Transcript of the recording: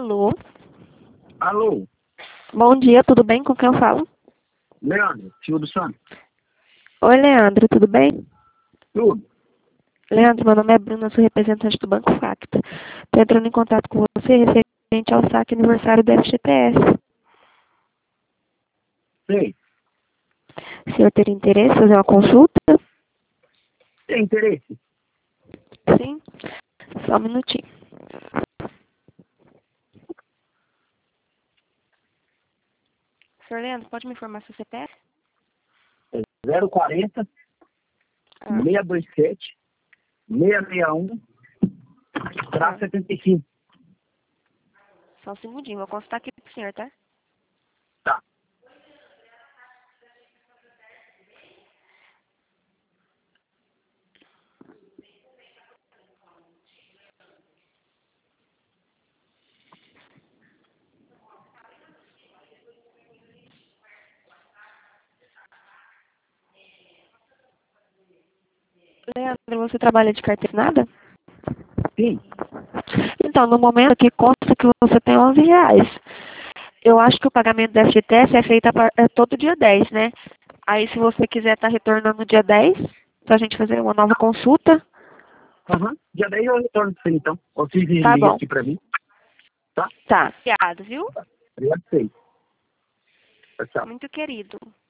Alô? Alô, Bom dia, tudo bem? Com quem eu falo? Leandro, Silvio Santos. Oi, Leandro, tudo bem? Tudo? Leandro, meu nome é Bruna, sou representante do Banco Facta. Estou entrando em contato com você referente ao saque aniversário do FGTS. Sei. O senhor teria interesse em fazer uma consulta? Tem interesse? Sim? Só um minutinho. Senhor Leandro, pode me informar seu CPF? 040 Ah, 627 661 75. só um segundinho, vou consultar aqui pro senhor, tá? Tá. Leandro, você trabalha de carteira assinada? Sim. Então, no momento aqui consta que você tem R$ 11. Eu acho que o pagamento do FGTS é feito todo dia 10, né? Aí, se você quiser estar retornando no dia 10, pra gente fazer uma nova consulta, Aham. Dia 10 eu retorno pra você, então. Você tá liga bom. aqui pra mim. Tá? Tá. Obrigado, viu? Obrigado, sei. Tchau, tchau. Muito querido.